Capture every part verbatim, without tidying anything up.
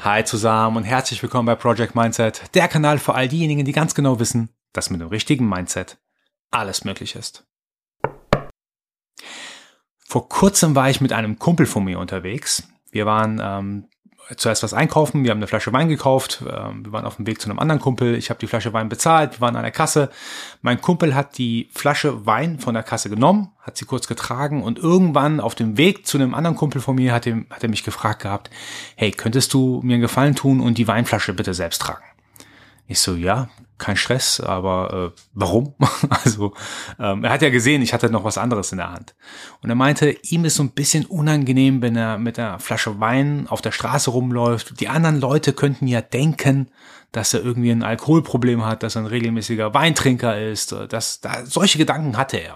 Hi zusammen und herzlich willkommen bei Project Mindset, der Kanal für all diejenigen, die ganz genau wissen, dass mit dem richtigen Mindset alles möglich ist. Vor kurzem war ich mit einem Kumpel von mir unterwegs. Wir waren ähm, zuerst was einkaufen, wir haben eine Flasche Wein gekauft, ähm, wir waren auf dem Weg zu einem anderen Kumpel, ich habe die Flasche Wein bezahlt, wir waren an der Kasse. Mein Kumpel hat die Flasche Wein von der Kasse genommen, hat sie kurz getragen und irgendwann auf dem Weg zu einem anderen Kumpel von mir hat er, hat er mich gefragt gehabt, hey, könntest du mir einen Gefallen tun und die Weinflasche bitte selbst tragen? Ich so, ja, kein Stress, aber äh, warum? Also ähm, er hat ja gesehen, ich hatte noch was anderes in der Hand. Und er meinte, ihm ist so ein bisschen unangenehm, wenn er mit einer Flasche Wein auf der Straße rumläuft. Die anderen Leute könnten ja denken, dass er irgendwie ein Alkoholproblem hat, dass er ein regelmäßiger Weintrinker ist. Dass, da, solche Gedanken hatte er.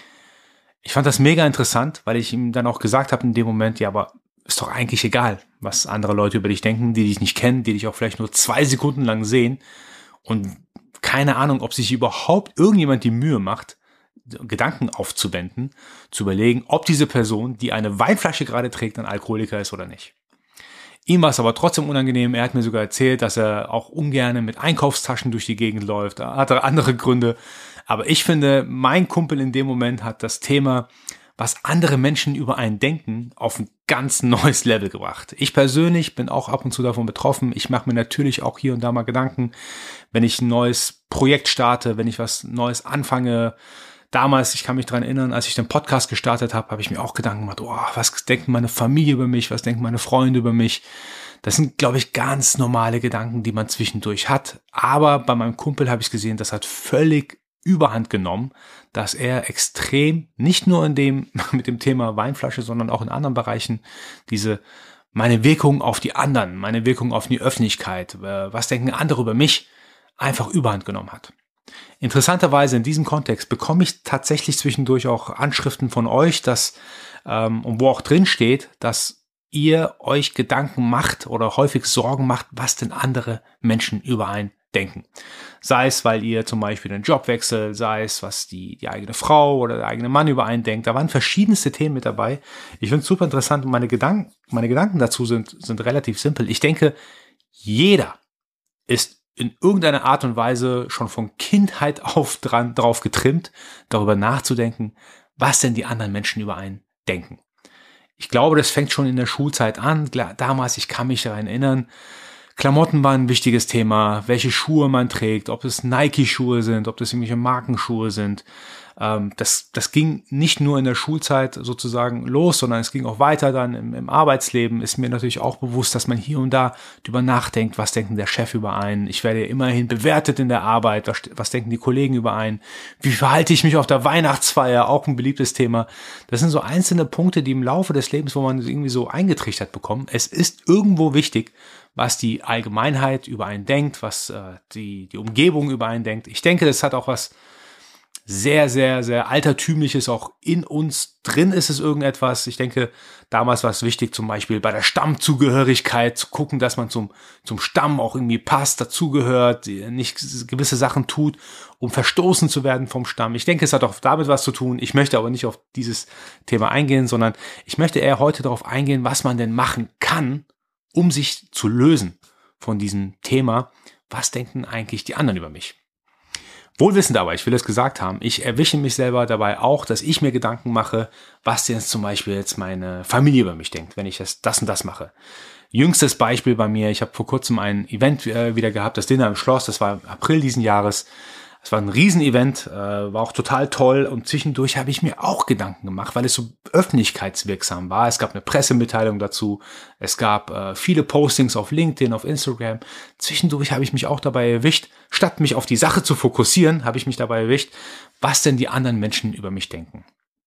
Ich fand das mega interessant, weil ich ihm dann auch gesagt habe in dem Moment, ja, aber ist doch eigentlich egal, was andere Leute über dich denken, die dich nicht kennen, die dich auch vielleicht nur zwei Sekunden lang sehen und keine Ahnung, ob sich überhaupt irgendjemand die Mühe macht, Gedanken aufzuwenden, zu überlegen, ob diese Person, die eine Weinflasche gerade trägt, ein Alkoholiker ist oder nicht. Ihm war es aber trotzdem unangenehm. Er hat mir sogar erzählt, dass er auch ungern mit Einkaufstaschen durch die Gegend läuft. Er hatte andere Gründe. Aber ich finde, mein Kumpel in dem Moment hat das Thema, was andere Menschen über einen denken, auf ein ganz neues Level gebracht. Ich persönlich bin auch ab und zu davon betroffen. Ich mache mir natürlich auch hier und da mal Gedanken, wenn ich ein neues Projekt starte, wenn ich was Neues anfange. Damals, ich kann mich daran erinnern, als ich den Podcast gestartet habe, habe ich mir auch Gedanken gemacht, oh, was denkt meine Familie über mich, was denken meine Freunde über mich. Das sind, glaube ich, ganz normale Gedanken, die man zwischendurch hat. Aber bei meinem Kumpel habe ich gesehen, das hat völlig Überhand genommen, dass er extrem, nicht nur in dem, mit dem Thema Weinflasche, sondern auch in anderen Bereichen, diese, meine Wirkung auf die anderen, meine Wirkung auf die Öffentlichkeit, was denken andere über mich, einfach Überhand genommen hat. Interessanterweise in diesem Kontext bekomme ich tatsächlich zwischendurch auch Anschriften von euch, dass, ähm, und wo auch drin steht, dass ihr euch Gedanken macht oder häufig Sorgen macht, was denn andere Menschen über einen denken. Sei es, weil ihr zum Beispiel einen Job wechselt, sei es, was die, die eigene Frau oder der eigene Mann über einen denkt. Da waren verschiedenste Themen mit dabei. Ich finde es super interessant und meine Gedanken, meine Gedanken dazu sind, sind relativ simpel. Ich denke, jeder ist in irgendeiner Art und Weise schon von Kindheit auf dran, drauf getrimmt, darüber nachzudenken, was denn die anderen Menschen über einen denken. Ich glaube, das fängt schon in der Schulzeit an. Damals, ich kann mich daran erinnern, Klamotten waren ein wichtiges Thema, welche Schuhe man trägt, ob es Nike-Schuhe sind, ob das irgendwelche Markenschuhe sind. Ähm, das, das ging nicht nur in der Schulzeit sozusagen los, sondern es ging auch weiter dann im, im Arbeitsleben. Ist mir natürlich auch bewusst, dass man hier und da drüber nachdenkt, was denkt der Chef über einen. Ich werde ja immerhin bewertet in der Arbeit, was, was denken die Kollegen über einen. Wie verhalte ich mich auf der Weihnachtsfeier, auch ein beliebtes Thema. Das sind so einzelne Punkte, die im Laufe des Lebens, wo man irgendwie so eingetrichtert bekommt. Es ist irgendwo wichtig, was die Allgemeinheit über einen denkt, was äh, die, die Umgebung über einen denkt. Ich denke, das hat auch was sehr, sehr, sehr Altertümliches. Auch in uns drin ist es irgendetwas. Ich denke, damals war es wichtig, zum Beispiel bei der Stammzugehörigkeit zu gucken, dass man zum, zum Stamm auch irgendwie passt, dazugehört, nicht gewisse Sachen tut, um verstoßen zu werden vom Stamm. Ich denke, es hat auch damit was zu tun. Ich möchte aber nicht auf dieses Thema eingehen, sondern ich möchte eher heute darauf eingehen, was man denn machen kann, um sich zu lösen von diesem Thema, was denken eigentlich die anderen über mich? Wohlwissend aber, ich will es gesagt haben, ich erwische mich selber dabei auch, dass ich mir Gedanken mache, was denn jetzt zum Beispiel jetzt meine Familie über mich denkt, wenn ich das, das und das mache. Jüngstes Beispiel bei mir, ich habe vor kurzem ein Event äh, wieder gehabt, das Dinner im Schloss, das war im April diesen Jahres. Es war ein Riesenevent, äh, war auch total toll und zwischendurch habe ich mir auch Gedanken gemacht, weil es so öffentlichkeitswirksam war. Es gab eine Pressemitteilung dazu, es gab äh, viele Postings auf LinkedIn, auf Instagram. Zwischendurch habe ich mich auch dabei erwischt, statt mich auf die Sache zu fokussieren, habe ich mich dabei erwischt, was denn die anderen Menschen über mich denken.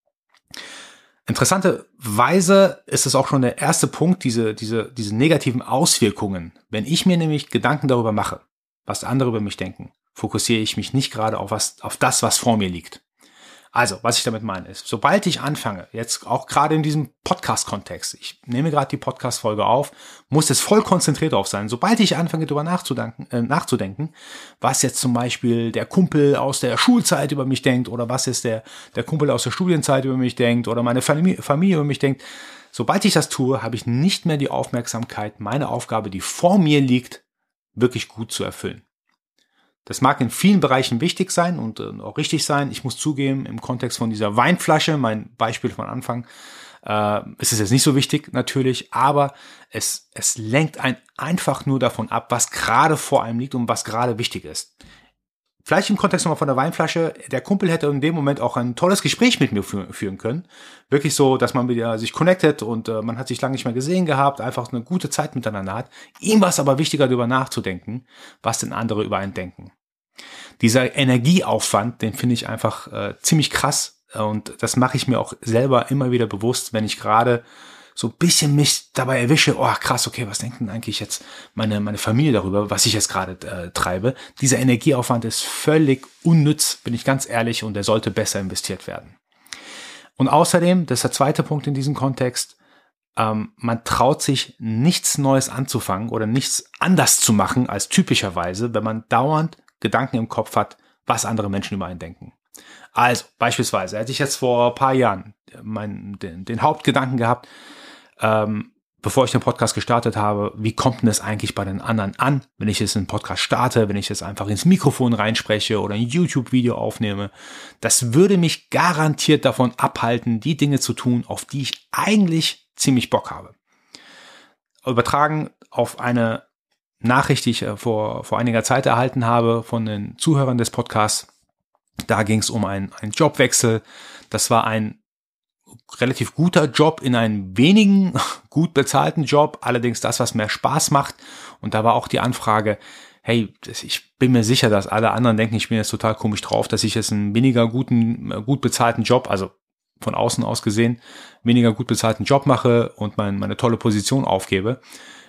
Interessanterweise ist es auch schon der erste Punkt, diese, diese, diese negativen Auswirkungen. Wenn ich mir nämlich Gedanken darüber mache, was andere über mich denken, fokussiere ich mich nicht gerade auf was, auf das, was vor mir liegt. Also, was ich damit meine ist, sobald ich anfange, jetzt auch gerade in diesem Podcast-Kontext, ich nehme gerade die Podcast-Folge auf, muss es voll konzentriert drauf sein. Sobald ich anfange, darüber nachzudenken, äh, nachzudenken, was jetzt zum Beispiel der Kumpel aus der Schulzeit über mich denkt oder was jetzt der, der Kumpel aus der Studienzeit über mich denkt oder meine Familie, Familie über mich denkt, sobald ich das tue, habe ich nicht mehr die Aufmerksamkeit, meine Aufgabe, die vor mir liegt, wirklich gut zu erfüllen. Das mag in vielen Bereichen wichtig sein und auch richtig sein. Ich muss zugeben, im Kontext von dieser Weinflasche, mein Beispiel von Anfang, äh, ist es jetzt nicht so wichtig natürlich, aber es, es lenkt einen einfach nur davon ab, was gerade vor einem liegt und was gerade wichtig ist. Vielleicht im Kontext nochmal von der Weinflasche, der Kumpel hätte in dem Moment auch ein tolles Gespräch mit mir fü- führen können. Wirklich so, dass man wieder sich connectet und äh, man hat sich lange nicht mehr gesehen gehabt, einfach eine gute Zeit miteinander hat. Ihm war es aber wichtiger, darüber nachzudenken, was denn andere über einen denken. Dieser Energieaufwand, den finde ich einfach äh, ziemlich krass und das mache ich mir auch selber immer wieder bewusst, wenn ich gerade so ein bisschen mich dabei erwische, oh krass, okay, was denken eigentlich jetzt meine meine Familie darüber, was ich jetzt gerade äh, treibe. Dieser Energieaufwand ist völlig unnütz, bin ich ganz ehrlich, und der sollte besser investiert werden. Und außerdem, das ist der zweite Punkt in diesem Kontext, ähm, man traut sich nichts Neues anzufangen oder nichts anders zu machen als typischerweise, wenn man dauernd Gedanken im Kopf hat, was andere Menschen über einen denken. Also beispielsweise hätte ich jetzt vor ein paar Jahren meinen, den, den Hauptgedanken gehabt, ähm, bevor ich den Podcast gestartet habe, wie kommt denn das eigentlich bei den anderen an, wenn ich jetzt einen Podcast starte, wenn ich jetzt einfach ins Mikrofon reinspreche oder ein YouTube-Video aufnehme. Das würde mich garantiert davon abhalten, die Dinge zu tun, auf die ich eigentlich ziemlich Bock habe. Übertragen auf eine Nachricht, die ich äh, vor, vor einiger Zeit erhalten habe von den Zuhörern des Podcasts. Da ging es um einen, einen Jobwechsel. Das war ein relativ guter Job in einem wenigen gut bezahlten Job, allerdings das, was mehr Spaß macht. Und da war auch die Anfrage, hey, ich bin mir sicher, dass alle anderen denken, ich bin jetzt total komisch drauf, dass ich jetzt einen weniger guten, gut bezahlten Job, also von außen aus gesehen, weniger gut bezahlten Job mache und mein, meine tolle Position aufgebe.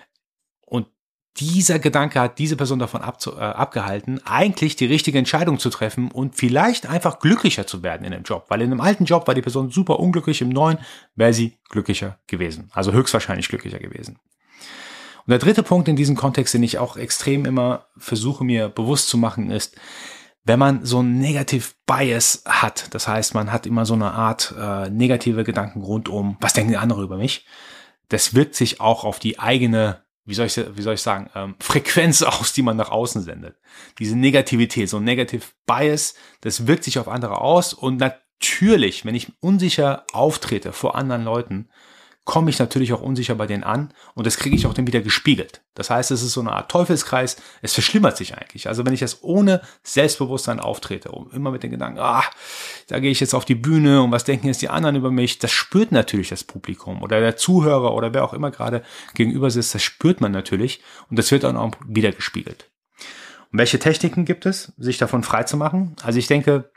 Und dieser Gedanke hat diese Person davon abzu, äh, abgehalten, eigentlich die richtige Entscheidung zu treffen und vielleicht einfach glücklicher zu werden in dem Job. Weil in einem alten Job war die Person super unglücklich, im neuen wäre sie glücklicher gewesen. Also höchstwahrscheinlich glücklicher gewesen. Und der dritte Punkt in diesem Kontext, den ich auch extrem immer versuche mir bewusst zu machen, ist, wenn man so ein Negative Bias hat, das heißt, man hat immer so eine Art äh, negative Gedanken rund um, was denken die anderen über mich, das wirkt sich auch auf die eigene Wie soll ich, wie soll ich sagen, ähm, Frequenz aus, die man nach außen sendet. Diese Negativität, so ein Negative Bias, das wirkt sich auf andere aus und natürlich, wenn ich unsicher auftrete vor anderen Leuten, komme ich natürlich auch unsicher bei denen an und das kriege ich auch dann wieder gespiegelt. Das heißt, es ist so eine Art Teufelskreis, es verschlimmert sich eigentlich. Also wenn ich jetzt ohne Selbstbewusstsein auftrete, immer mit den Gedanken, ah, da gehe ich jetzt auf die Bühne und was denken jetzt die anderen über mich, das spürt natürlich das Publikum oder der Zuhörer oder wer auch immer gerade gegenüber sitzt, das spürt man natürlich und das wird dann auch wieder gespiegelt. Und welche Techniken gibt es, sich davon frei zu machen? Also ich denke,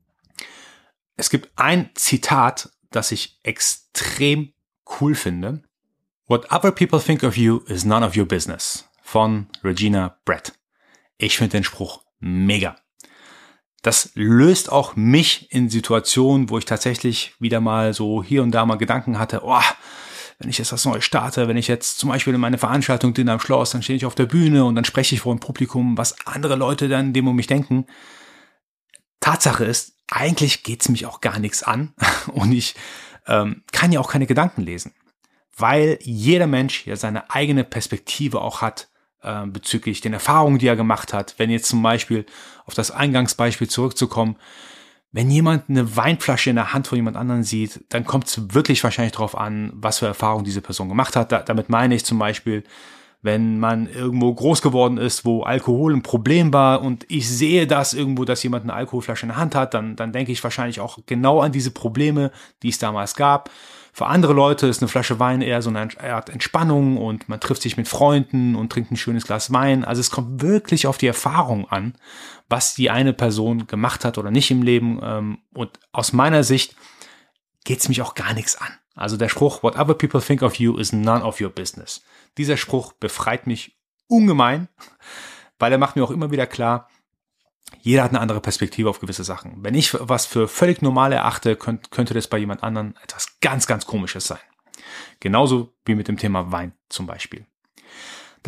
es gibt ein Zitat, das ich extrem cool finde. What other people think of you is none of your business von Regina Brett. Ich finde den Spruch mega. Das löst auch mich in Situationen, wo ich tatsächlich wieder mal so hier und da mal Gedanken hatte, oh, wenn ich jetzt was Neues starte, wenn ich jetzt zum Beispiel in meine Veranstaltung Dinner am Schloss, dann stehe ich auf der Bühne und dann spreche ich vor einem Publikum, was andere Leute dann in dem um mich denken. Tatsache ist, eigentlich geht's mich auch gar nichts an und ich ähm, kann ja auch keine Gedanken lesen, weil jeder Mensch ja seine eigene Perspektive auch hat äh, bezüglich den Erfahrungen, die er gemacht hat. Wenn jetzt zum Beispiel auf das Eingangsbeispiel zurückzukommen, wenn jemand eine Weinflasche in der Hand von jemand anderem sieht, dann kommt es wirklich wahrscheinlich darauf an, was für Erfahrungen diese Person gemacht hat. Da, damit meine ich zum Beispiel, wenn man irgendwo groß geworden ist, wo Alkohol ein Problem war und ich sehe das irgendwo, dass jemand eine Alkoholflasche in der Hand hat, dann, dann denke ich wahrscheinlich auch genau an diese Probleme, die es damals gab. Für andere Leute ist eine Flasche Wein eher so eine Art Entspannung und man trifft sich mit Freunden und trinkt ein schönes Glas Wein. Also es kommt wirklich auf die Erfahrung an, was die eine Person gemacht hat oder nicht im Leben. Und aus meiner Sicht geht es mich auch gar nichts an. Also der Spruch, what other people think of you is none of your business. Dieser Spruch befreit mich ungemein, weil er macht mir auch immer wieder klar, jeder hat eine andere Perspektive auf gewisse Sachen. Wenn ich was für völlig normal erachte, könnt, könnte das bei jemand anderem etwas ganz, ganz Komisches sein. Genauso wie mit dem Thema Wein zum Beispiel.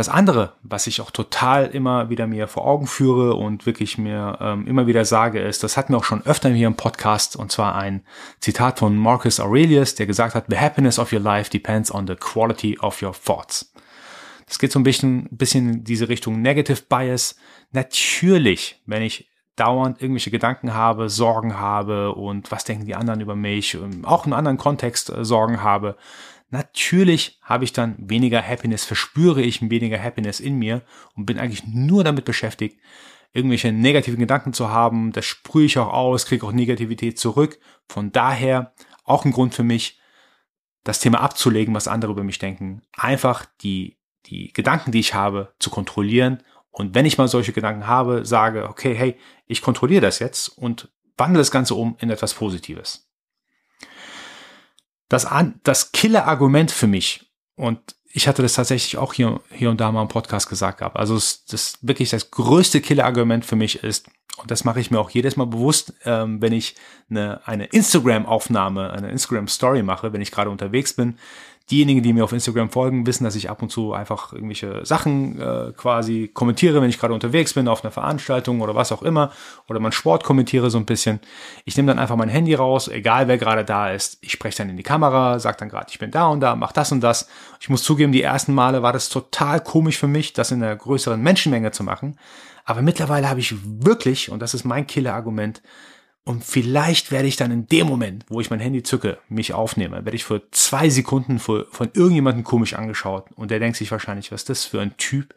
Das andere, was ich auch total immer wieder mir vor Augen führe und wirklich mir ähm, immer wieder sage, ist, das hatten wir auch schon öfter hier im Podcast, und zwar ein Zitat von Marcus Aurelius, der gesagt hat, "The happiness of your life depends on the quality of your thoughts." Das geht so ein bisschen, bisschen in diese Richtung Negative Bias. Natürlich, wenn ich dauernd irgendwelche Gedanken habe, Sorgen habe und was denken die anderen über mich, auch in einem anderen Kontext äh, Sorgen habe, natürlich habe ich dann weniger Happiness, verspüre ich weniger Happiness in mir und bin eigentlich nur damit beschäftigt, irgendwelche negativen Gedanken zu haben. Das sprühe ich auch aus, kriege auch Negativität zurück. Von daher auch ein Grund für mich, das Thema abzulegen, was andere über mich denken. Einfach die, die Gedanken, die ich habe, zu kontrollieren. Und wenn ich mal solche Gedanken habe, sage, okay, hey, ich kontrolliere das jetzt und wandle das Ganze um in etwas Positives. Das, das Killer-Argument für mich, und ich hatte das tatsächlich auch hier, hier und da mal im Podcast gesagt gehabt, also das, das wirklich das größte Killer-Argument für mich ist, und das mache ich mir auch jedes Mal bewusst, ähm, wenn ich eine, eine Instagram-Aufnahme, eine Instagram-Story mache, wenn ich gerade unterwegs bin. Diejenigen, die mir auf Instagram folgen, wissen, dass ich ab und zu einfach irgendwelche Sachen äh, quasi kommentiere, wenn ich gerade unterwegs bin, auf einer Veranstaltung oder was auch immer, oder meinen Sport kommentiere so ein bisschen. Ich nehme dann einfach mein Handy raus, egal wer gerade da ist. Ich spreche dann in die Kamera, sage dann gerade, ich bin da und da, mach das und das. Ich muss zugeben, die ersten Male war das total komisch für mich, das in einer größeren Menschenmenge zu machen. Aber mittlerweile habe ich wirklich, und das ist mein Killer-Argument, und vielleicht werde ich dann in dem Moment, wo ich mein Handy zücke, mich aufnehme, werde ich für zwei Sekunden von irgendjemandem komisch angeschaut. Und der denkt sich wahrscheinlich, was ist das für ein Typ,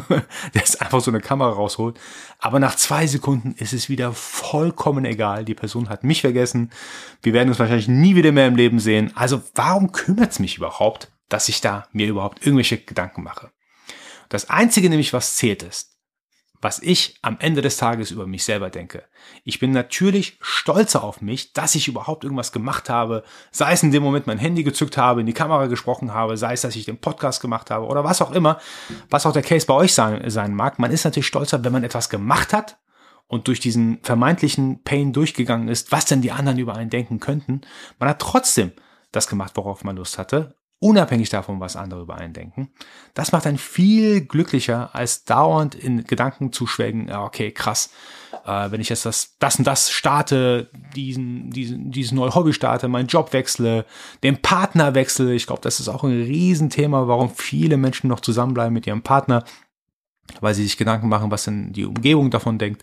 der jetzt einfach so eine Kamera rausholt. Aber nach zwei Sekunden ist es wieder vollkommen egal. Die Person hat mich vergessen. Wir werden uns wahrscheinlich nie wieder mehr im Leben sehen. Also warum kümmert es mich überhaupt, dass ich da mir überhaupt irgendwelche Gedanken mache? Das Einzige nämlich, was zählt, ist, was ich am Ende des Tages über mich selber denke. Ich bin natürlich stolzer auf mich, dass ich überhaupt irgendwas gemacht habe, sei es in dem Moment mein Handy gezückt habe, in die Kamera gesprochen habe, sei es, dass ich den Podcast gemacht habe oder was auch immer, was auch der Case bei euch sein, sein mag. Man ist natürlich stolzer, wenn man etwas gemacht hat und durch diesen vermeintlichen Pain durchgegangen ist, was denn die anderen über einen denken könnten. Man hat trotzdem das gemacht, worauf man Lust hatte, unabhängig davon, was andere über einen denken. Das macht einen viel glücklicher, als dauernd in Gedanken zu schwelgen, ja, okay, krass, äh, wenn ich jetzt das, das und das starte, diesen, diesen, dieses neue Hobby starte, meinen Job wechsle, den Partner wechsle. Ich glaube, das ist auch ein Riesenthema, warum viele Menschen noch zusammenbleiben mit ihrem Partner, weil sie sich Gedanken machen, was denn die Umgebung davon denkt.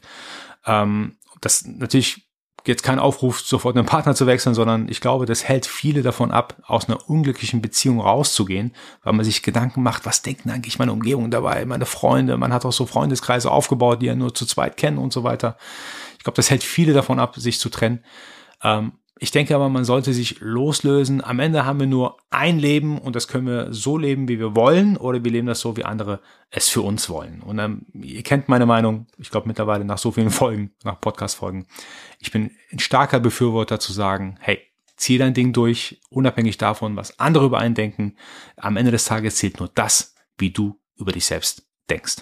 Ähm, das natürlich jetzt kein Aufruf, sofort einen Partner zu wechseln, sondern ich glaube, das hält viele davon ab, aus einer unglücklichen Beziehung rauszugehen, weil man sich Gedanken macht, was denkt denn eigentlich meine Umgebung dabei, meine Freunde, man hat auch so Freundeskreise aufgebaut, die ja nur zu zweit kennen und so weiter. Ich glaube, das hält viele davon ab, sich zu trennen. Ähm, ich denke aber, man sollte sich loslösen. Am Ende haben wir nur ein Leben und das können wir so leben, wie wir wollen, oder wir leben das so, wie andere es für uns wollen. Und ähm, ihr kennt meine Meinung, ich glaube mittlerweile nach so vielen Folgen, nach Podcast-Folgen. Ich bin ein starker Befürworter zu sagen, hey, zieh dein Ding durch, unabhängig davon, was andere über einen denken. Am Ende des Tages zählt nur das, wie du über dich selbst denkst.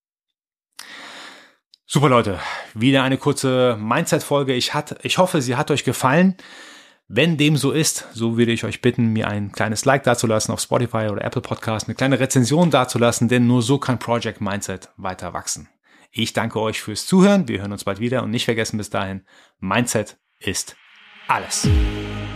Super Leute, wieder eine kurze Mindset-Folge. Ich, hat, ich hoffe, sie hat euch gefallen. Wenn dem so ist, so würde ich euch bitten, mir ein kleines Like dazulassen auf Spotify oder Apple Podcast, eine kleine Rezension dazulassen, denn nur so kann Project Mindset weiter wachsen. Ich danke euch fürs Zuhören. Wir hören uns bald wieder und nicht vergessen bis dahin, Mindset ist alles.